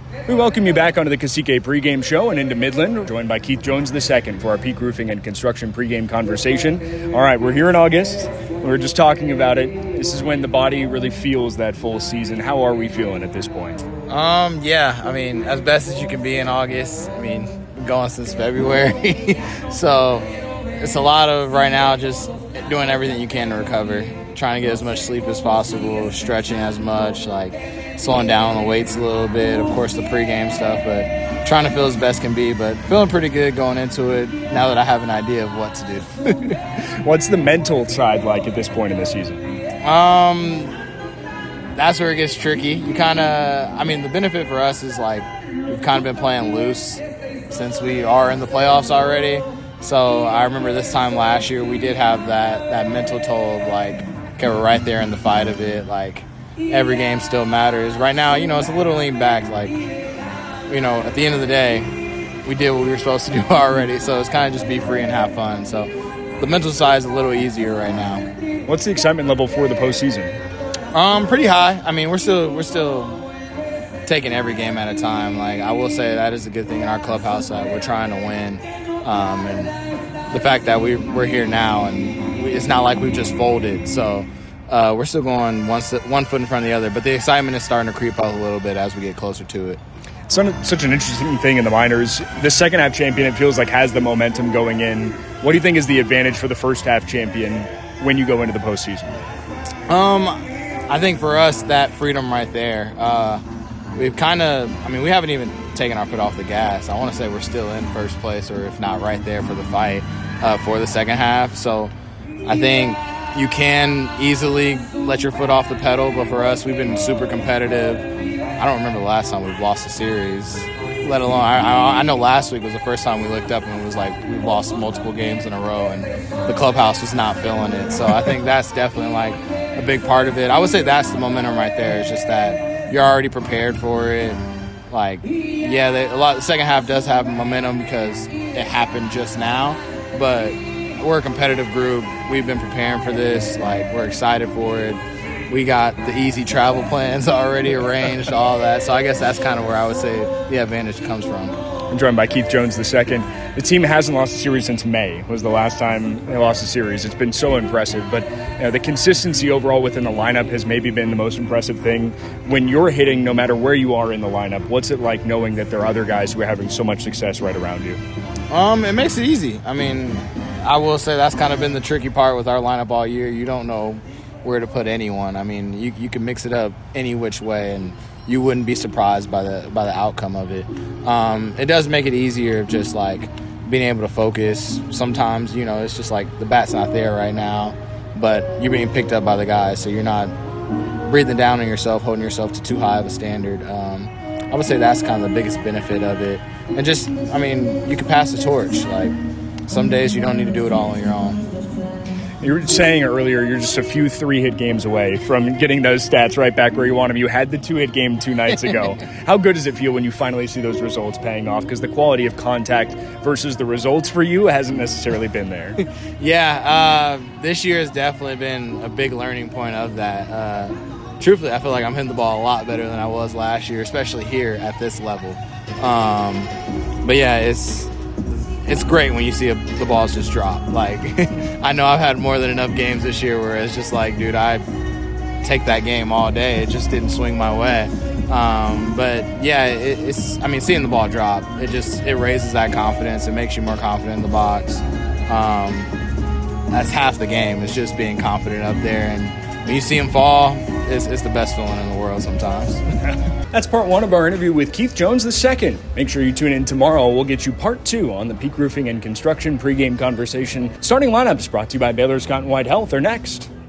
We welcome you back onto the Cacique pregame show and into Midland, joined by Keith Jones II for our Peak Roofing and Construction pregame conversation. All right, we're here in August. We were just talking about it. This is when the body really feels that full season. How are we feeling at this point? As best as you can be in August. Been going since February. So it's a lot of right now just doing everything you can to recover. Trying to get as much sleep as possible, stretching as much, slowing down on the weights a little bit, of course the pregame stuff, but trying to feel as best can be, but feeling pretty good going into it now that I have an idea of what to do. What's the mental side like at this point in the season? That's where it gets tricky. You the benefit for us is we've kind of been playing loose since we are in the playoffs already. So I remember this time last year we did have that mental toll of okay, we're right there in the fight of it. Every game still matters. Right now, it's a little lean back. At the end of the day, we did what we were supposed to do already. So it's kind of just be free and have fun. So the mental side is a little easier right now. What's the excitement level for the postseason? Pretty high. We're still taking every game at a time. I will say that is a good thing in our clubhouse that we're trying to win. And the fact that we're here now and it's not like we've just folded. So we're still going one foot in front of the other. But the excitement is starting to creep up a little bit as we get closer to it. It's such an interesting thing in the minors. The second half champion, it feels like, has the momentum going in. What do you think is the advantage for the first half champion when you go into the postseason? I think for us, that freedom right there, we haven't even taken our foot off the gas. I want to say we're still in first place, or if not right there for the fight for the second half. So I think you can easily let your foot off the pedal, but for us, we've been super competitive. I don't remember the last time we've lost a series, let alone I know last week was the first time we looked up and it was we've lost multiple games in a row and the clubhouse was not feeling it. So I think that's definitely a big part of it. I would say that's the momentum right there. It's just that you're already prepared for it. The second half does have momentum because it happened just now, but we're a competitive group. We've been preparing for this. We're excited for it. We got the easy travel plans already arranged, all that. So I guess that's kind of where I would say the advantage comes from. I'm joined by Keith Jones II. The team hasn't lost a series since May, was the last time they lost a series. It's been so impressive, but the consistency overall within the lineup has maybe been the most impressive thing. When you're hitting, no matter where you are in the lineup, what's it like knowing that there are other guys who are having so much success right around you? It makes it easy. I will say that's kind of been the tricky part with our lineup all year. You don't know where to put anyone. You can mix it up any which way, and you wouldn't be surprised by the outcome of it. It does make it easier, just being able to focus. Sometimes, it's just the bat's not there right now, but you're being picked up by the guys, so you're not breathing down on yourself, holding yourself to too high of a standard. I would say that's kind of the biggest benefit of it. And just, you can pass the torch. Some days you don't need to do it all on your own. You were saying earlier you're just a few 3-hit games away from getting those stats right back where you want them. You had the 2-hit game 2 nights ago. How good does it feel when you finally see those results paying off? Because the quality of contact versus the results for you hasn't necessarily been there. This year has definitely been a big learning point of that. Truthfully, I feel like I'm hitting the ball a lot better than I was last year, especially here at this level. It's great when you see the balls just drop. I know I've had more than enough games this year where it's just dude, I take that game all day. It just didn't swing my way. Seeing the ball drop, it raises that confidence. It makes you more confident in the box. That's half the game. It's just being confident up there. And when you see him fall, it's the best feeling in the world sometimes. That's part 1 of our interview with Keith Jones II. Make sure you tune in tomorrow. We'll get you part 2 on the Peak Roofing and Construction pregame conversation. Starting lineups brought to you by Baylor Scott & White Health are next.